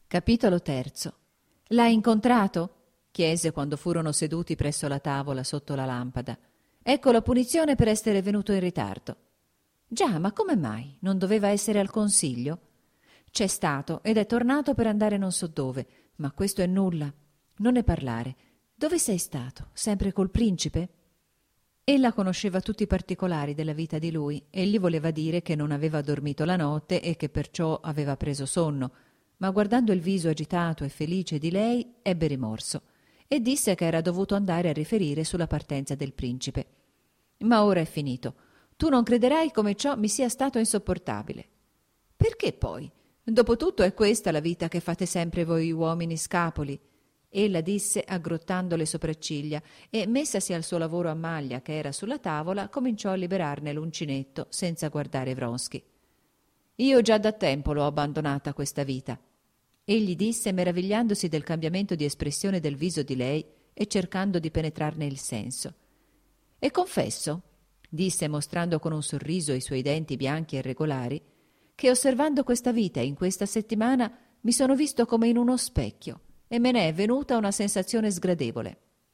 Capitolo terzo. L'hai incontrato? Chiese quando furono seduti presso la tavola sotto la lampada. Ecco la punizione per essere venuto in ritardo. Già, ma come mai? Non doveva essere al consiglio? C'è stato ed è tornato per andare non so dove, ma questo è nulla. Non ne parlare. Dove sei stato? Sempre col principe? Ella conosceva tutti i particolari della vita di lui e gli voleva dire che non aveva dormito la notte e che perciò aveva preso sonno, ma guardando il viso agitato e felice di lei ebbe rimorso e disse che era dovuto andare a riferire sulla partenza del principe. Ma ora è finito. Tu non crederai come ciò mi sia stato insopportabile. Perché poi? Dopotutto è questa la vita che fate sempre voi uomini scapoli. Ella disse aggrottando le sopracciglia e, messasi al suo lavoro a maglia che era sulla tavola, cominciò a liberarne l'uncinetto senza guardare Vronsky. Io già da tempo l'ho abbandonata questa vita. Egli disse, meravigliandosi del cambiamento di espressione del viso di lei e cercando di penetrarne il senso. E confesso, disse mostrando con un sorriso i suoi denti bianchi e regolari, che osservando questa vita in questa settimana mi sono visto come in uno specchio e me ne è venuta una sensazione sgradevole.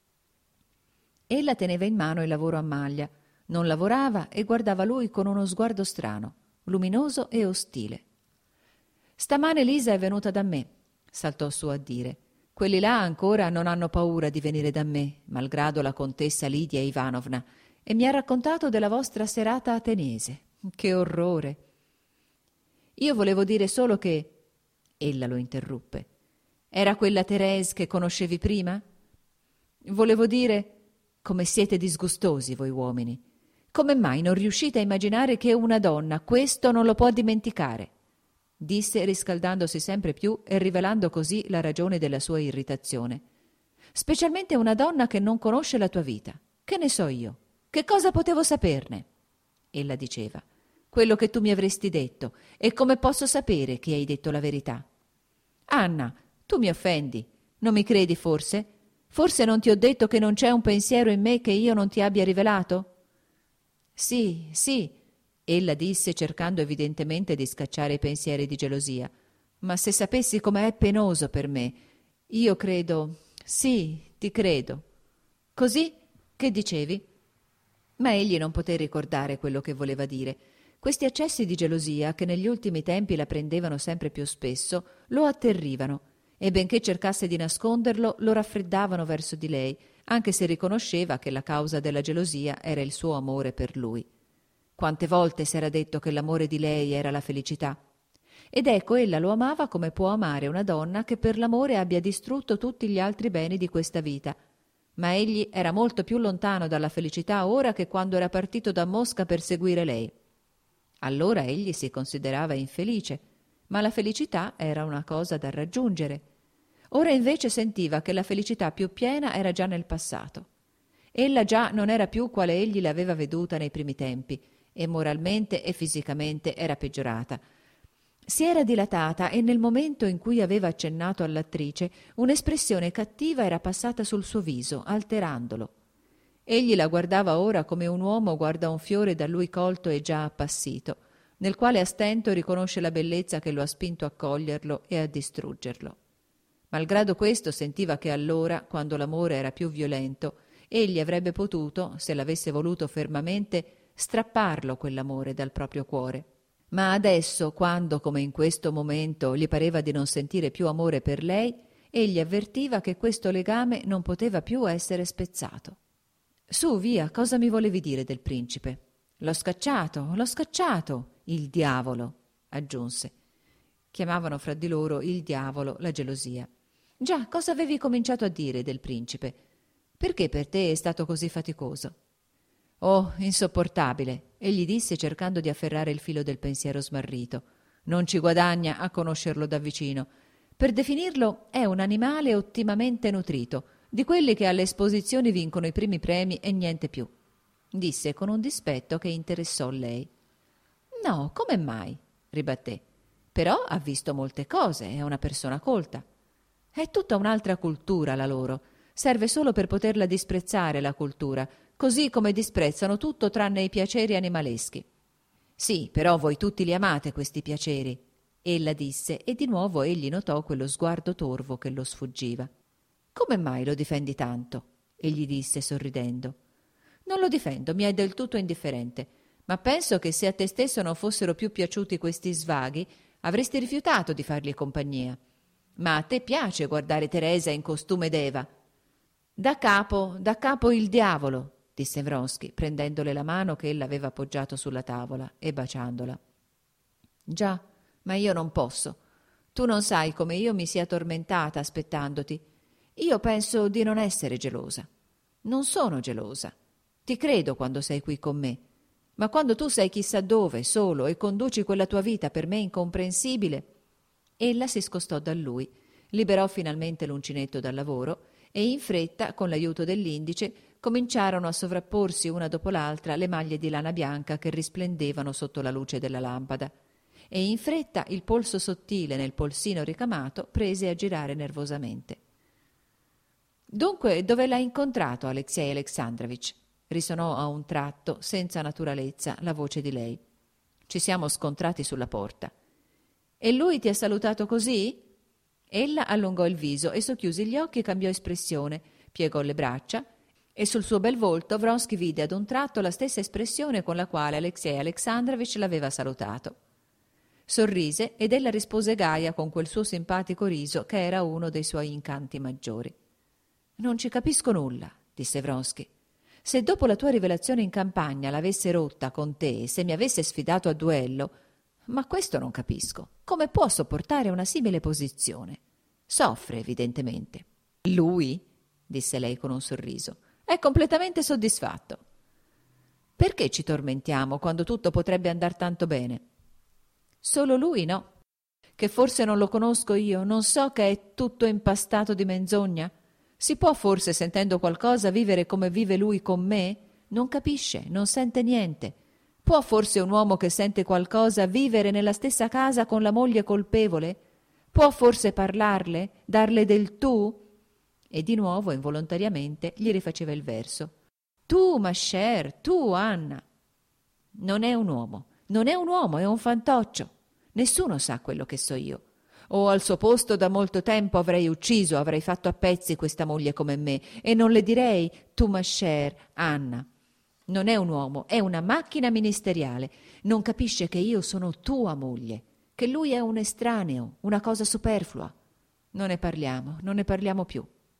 Ella teneva in mano il lavoro a maglia, non lavorava e guardava lui con uno sguardo strano, luminoso e ostile. Stamane Lisa è venuta da me, saltò su a dire. Quelli là ancora non hanno paura di venire da me, malgrado la contessa Lidia Ivanovna, e mi ha raccontato della vostra serata ateniese. Che orrore! Io volevo dire solo che... Ella lo interruppe. Era quella Thérèse che conoscevi prima? Volevo dire... Come siete disgustosi voi uomini. Come mai non riuscite a immaginare che una donna questo non lo può dimenticare? Disse riscaldandosi sempre più e rivelando così la ragione della sua irritazione. Specialmente una donna che non conosce la tua vita. Che ne so io? Che cosa potevo saperne? Ella diceva. Quello che tu mi avresti detto. E come posso sapere che hai detto la verità? Anna, tu mi offendi. Non mi credi forse? Forse non ti ho detto che non c'è un pensiero in me che io non ti abbia rivelato? Sì, sì, ella disse cercando evidentemente di scacciare i pensieri di gelosia. Ma se sapessi com'è penoso per me, io credo... Sì, ti credo. Così? Che dicevi? Ma egli non poté ricordare quello che voleva dire. Questi accessi di gelosia, che negli ultimi tempi la prendevano sempre più spesso, lo atterrivano, e benché cercasse di nasconderlo, lo raffreddavano verso di lei, anche se riconosceva che la causa della gelosia era il suo amore per lui. Quante volte s'era detto che l'amore di lei era la felicità? Ed ecco, ella lo amava come può amare una donna che per l'amore abbia distrutto tutti gli altri beni di questa vita. Ma egli era molto più lontano dalla felicità ora che quando era partito da Mosca per seguire lei. Allora egli si considerava infelice, ma la felicità era una cosa da raggiungere. Ora invece sentiva che la felicità più piena era già nel passato. Ella già non era più quale egli l'aveva veduta nei primi tempi, e moralmente e fisicamente era peggiorata. Si era dilatata e nel momento in cui aveva accennato all'attrice un'espressione cattiva era passata sul suo viso, alterandolo. Egli la guardava ora come un uomo guarda un fiore da lui colto e già appassito, nel quale a stento riconosce la bellezza che lo ha spinto a coglierlo e a distruggerlo. Malgrado questo sentiva che allora, quando l'amore era più violento, egli avrebbe potuto, se l'avesse voluto fermamente, strapparlo quell'amore dal proprio cuore. Ma adesso, quando, come in questo momento, gli pareva di non sentire più amore per lei, egli avvertiva che questo legame non poteva più essere spezzato. «Su, via, cosa mi volevi dire del principe?» L'ho scacciato, il diavolo», aggiunse. Chiamavano fra di loro il diavolo la gelosia. «Già, cosa avevi cominciato a dire del principe? Perché per te è stato così faticoso?» «Oh, insopportabile», egli disse cercando di afferrare il filo del pensiero smarrito. «Non ci guadagna a conoscerlo da vicino. Per definirlo è un animale ottimamente nutrito, di quelli che alle esposizioni vincono i primi premi e niente più», disse con un dispetto che interessò lei. «No, come mai?» ribatté. «Però ha visto molte cose, è una persona colta». «È tutta un'altra cultura la loro. Serve solo per poterla disprezzare la cultura, così come disprezzano tutto tranne i piaceri animaleschi». «Sì, però voi tutti li amate questi piaceri». ella disse, e di nuovo egli notò quello sguardo torvo che lo sfuggiva. «Come mai lo difendi tanto?» egli disse sorridendo. «Non lo difendo, mi è del tutto indifferente, ma penso che se a te stesso non fossero più piaciuti questi svaghi, avresti rifiutato di fargli compagnia. Ma a te piace guardare Teresa in costume d'Eva?» Da capo il diavolo», disse Vronsky, prendendole la mano che ella aveva appoggiato sulla tavola e baciandola. «Già, ma io non posso. Tu non sai come io mi sia tormentata aspettandoti. Io penso di non essere gelosa. Non sono gelosa. Ti credo quando sei qui con me. Ma quando tu sei chissà dove, solo, e conduci quella tua vita per me incomprensibile...» Ella si scostò da lui, liberò finalmente l'uncinetto dal lavoro e in fretta, con l'aiuto dell'indice, cominciarono a sovrapporsi una dopo l'altra le maglie di lana bianca che risplendevano sotto la luce della lampada. E in fretta il polso sottile nel polsino ricamato prese a girare nervosamente. «Dunque, dove l'hai incontrato, Alexei Alexandrovich?» risonò a un tratto, senza naturalezza, la voce di lei. «Ci siamo scontrati sulla porta». «E lui ti ha salutato così?» Ella allungò il viso e socchiuse gli occhi e cambiò espressione, piegò le braccia e sul suo bel volto Vronsky vide ad un tratto la stessa espressione con la quale Alexei Alexandrovich l'aveva salutato. Sorrise ed ella rispose gaia con quel suo simpatico riso che era uno dei suoi incanti maggiori. «Non ci capisco nulla», disse Vronsky. «Se dopo la tua rivelazione in campagna l'avesse rotta con te e se mi avesse sfidato a duello, ma questo non capisco. Come può sopportare una simile posizione? Soffre, evidentemente». «Lui?» disse lei con un sorriso. «È completamente soddisfatto». «Perché ci tormentiamo quando tutto potrebbe andar tanto bene?» «Solo lui no. Che forse non lo conosco io, non so che è tutto impastato di menzogna? Si può forse, sentendo qualcosa, vivere come vive lui con me? Non capisce, non sente niente. Può forse un uomo che sente qualcosa vivere nella stessa casa con la moglie colpevole? Può forse parlarle, darle del tu?» E di nuovo, involontariamente, gli rifaceva il verso. «Tu, ma cher, tu, Anna». «Non è un uomo, non è un uomo, è un fantoccio. Nessuno sa quello che so io. O al suo posto da molto tempo avrei ucciso, avrei fatto a pezzi questa moglie come me e non le direi tu ma cher Anna. Non è un uomo, è una macchina ministeriale. Non capisce che io sono tua moglie, che lui è un estraneo, una cosa superflua. Non ne parliamo più».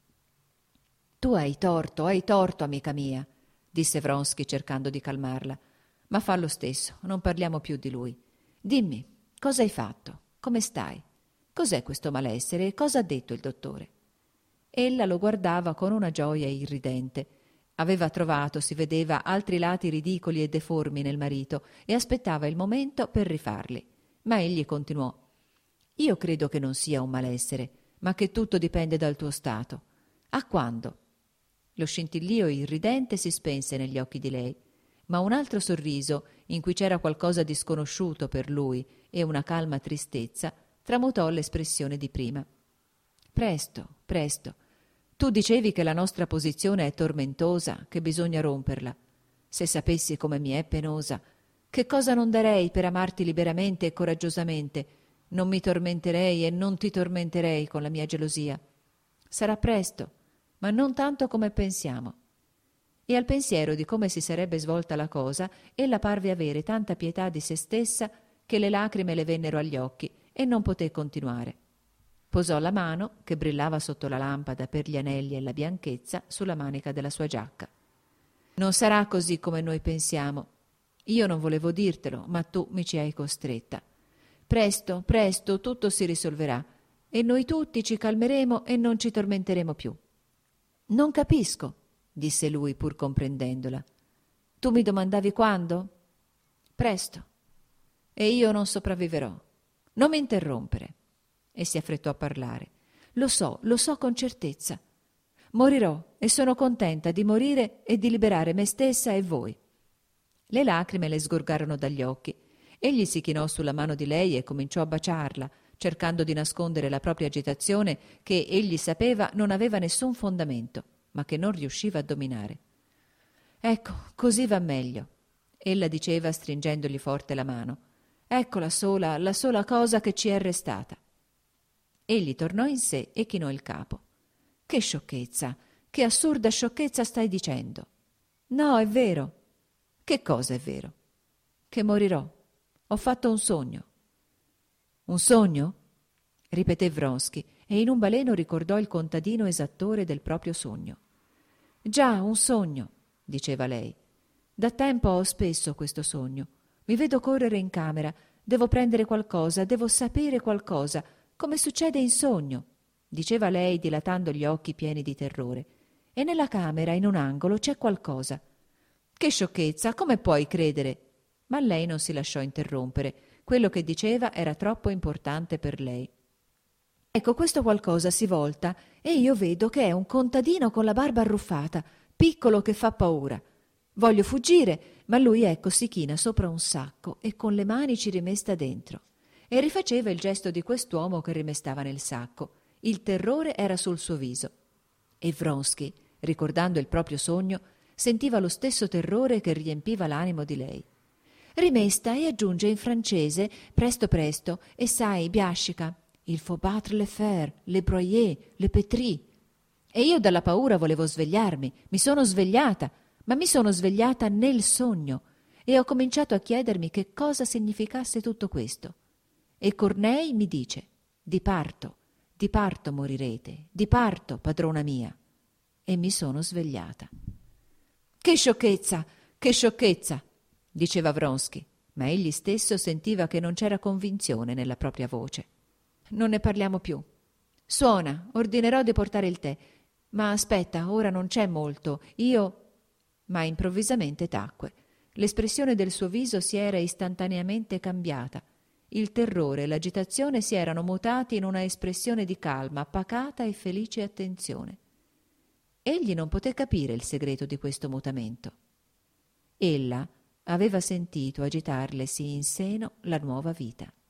Tu hai torto, amica mia», disse Vronsky cercando di calmarla. «Ma fa lo stesso, non parliamo più di lui. Dimmi, cosa hai fatto? Come stai? Cos'è questo malessere e cosa ha detto il dottore?» Ella lo guardava con una gioia irridente. Aveva trovato, si vedeva, altri lati ridicoli e deformi nel marito e aspettava il momento per rifarli. Ma egli continuò. «Io credo che non sia un malessere, ma che tutto dipende dal tuo stato. A quando?» Lo scintillio irridente si spense negli occhi di lei, ma un altro sorriso, in cui c'era qualcosa di sconosciuto per lui e una calma tristezza, tramutò l'espressione di prima. «Presto, presto. Tu dicevi che la nostra posizione è tormentosa, che bisogna romperla. Se sapessi come mi è penosa, che cosa non darei per amarti liberamente e coraggiosamente. Non mi tormenterei e non ti tormenterei con la mia gelosia. Sarà presto, ma non tanto come pensiamo». E al pensiero di come si sarebbe svolta la cosa, ella parve avere tanta pietà di se stessa che le lacrime le vennero agli occhi e non poté continuare. Posò la mano, che brillava sotto la lampada per gli anelli e la bianchezza, sulla manica della sua giacca. «Non sarà così come noi pensiamo. Io non volevo dirtelo, ma tu mi ci hai costretta. Presto, presto, tutto si risolverà e noi tutti ci calmeremo e non ci tormenteremo più». «Non capisco», disse lui pur comprendendola. «Tu mi domandavi quando?» «Presto. E io non sopravviverò. Non mi interrompere». E si affrettò a parlare. Lo so con certezza. Morirò e sono contenta di morire e di liberare me stessa e voi». Le lacrime le sgorgarono dagli occhi. Egli si chinò sulla mano di lei e cominciò a baciarla, cercando di nascondere la propria agitazione che egli sapeva non aveva nessun fondamento, ma che non riusciva a dominare. «Ecco, così va meglio», ella diceva stringendogli forte la mano. Ecco la sola cosa che ci è restata. Egli tornò in sé e chinò il capo. Che sciocchezza, che assurda sciocchezza stai dicendo? No, è vero. Che cosa è vero? Che morirò. Ho fatto un sogno. Un sogno? Ripeté Vronsky e in un baleno ricordò il contadino esattore del proprio sogno. Già, un sogno, diceva lei. Da tempo ho spesso questo sogno. Mi vedo correre in camera, devo prendere qualcosa, devo sapere qualcosa, come succede in sogno, diceva lei dilatando gli occhi pieni di terrore. E nella camera, in un angolo, c'è qualcosa. Che sciocchezza, come puoi credere? Ma lei non si lasciò interrompere. Quello che diceva era troppo importante per lei. Ecco, questo qualcosa si volta e io vedo che è un contadino con la barba arruffata, piccolo che fa paura. Voglio fuggire, ma lui ecco si china sopra un sacco e con le mani ci rimesta dentro. E rifaceva il gesto di quest'uomo che rimestava nel sacco. Il terrore era sul suo viso. E Vronsky, ricordando il proprio sogno, sentiva lo stesso terrore che riempiva l'animo di lei. Rimesta e aggiunge in francese, presto presto, e sai, biascica, il faut battre le fer, le broyer, le pétrir. E io dalla paura volevo svegliarmi, mi sono svegliata, ma mi sono svegliata nel sogno e ho cominciato a chiedermi che cosa significasse tutto questo. E Cornei mi dice, di parto morirete, di parto, padrona mia. E mi sono svegliata. Che sciocchezza, diceva Vronsky, ma egli stesso sentiva che non c'era convinzione nella propria voce. Non ne parliamo più. Suona, ordinerò di portare il tè. Ma aspetta, ora non c'è molto. Io... Ma improvvisamente tacque. L'espressione del suo viso si era istantaneamente cambiata. Il terrore e l'agitazione si erano mutati in una espressione di calma, pacata e felice attenzione. Egli non poté capire il segreto di questo mutamento. Ella aveva sentito agitarlesi in seno la nuova vita.